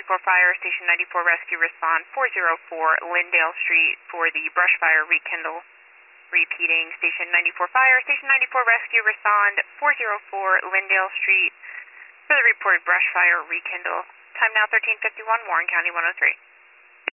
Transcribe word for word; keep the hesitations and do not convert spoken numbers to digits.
ninety-four Fire, Station ninety-four Rescue, respond four oh four Lindale Street for the brush fire rekindle. Repeating, Station ninety-four Fire, Station ninety-four Rescue, respond four oh four Lindale Street for the reported brush fire rekindle. Time now thirteen fifty-one, Warren County one oh three.